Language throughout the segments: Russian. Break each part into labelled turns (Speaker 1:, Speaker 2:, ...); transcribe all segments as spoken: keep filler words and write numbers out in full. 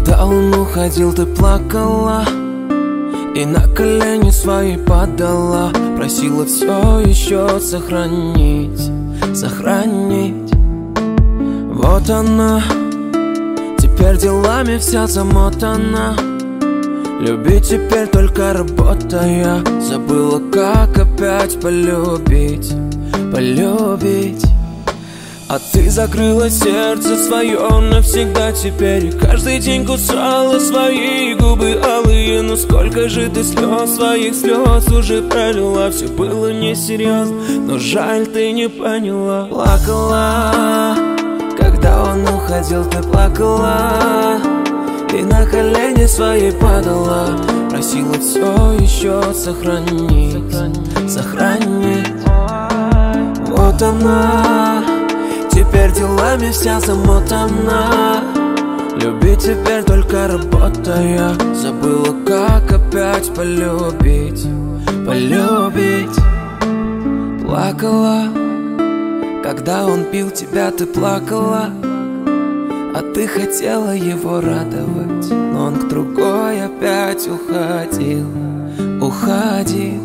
Speaker 1: Когда он уходил, ты плакала и на колени свои падала, просила все еще сохранить, сохранить. Вот она, теперь делами вся замотана. Любить теперь только работая. Забыла, как опять полюбить, полюбить. А ты закрыла сердце свое навсегда теперь. И каждый день кусала свои губы алые. Но сколько же ты слез, своих слез уже пролила. Все было несерьезно, но жаль, ты не поняла. Плакала, когда он уходил, ты плакала и на колени свои падала, просила все еще сохранить, сохранить. Вот она, теперь делами вся замотана. Любить теперь только работая. Забыла, как опять полюбить, полюбить. Плакала, когда он пил тебя, ты плакала. А ты хотела его радовать, но он к другой опять уходил, уходил.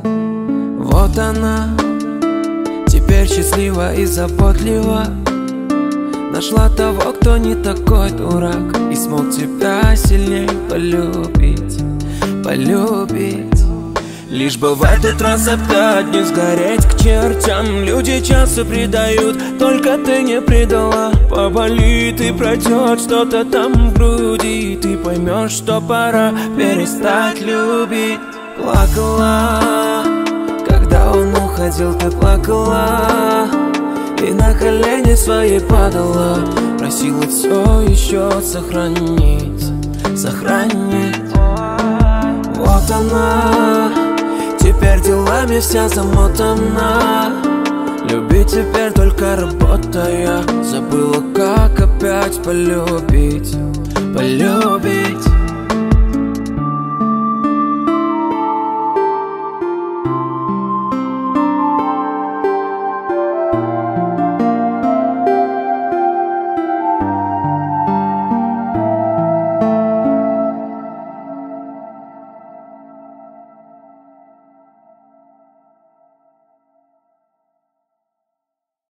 Speaker 1: Вот она, теперь счастлива и заботлива. Нашла того, кто не такой дурак, и смог тебя сильнее полюбить, полюбить. Лишь бы в этот раз опять не сгореть к чертям. Люди часто предают, только ты не предала. Поболит и пройдет что-то там в груди, ты поймешь, что пора перестать любить. Плакала, когда он уходил, ты плакала и на колени свои падала, просила все еще сохранить, сохранить. Вот она, теперь делами вся замотана. Любить теперь только работая. Забыла, как опять полюбить, полюбить.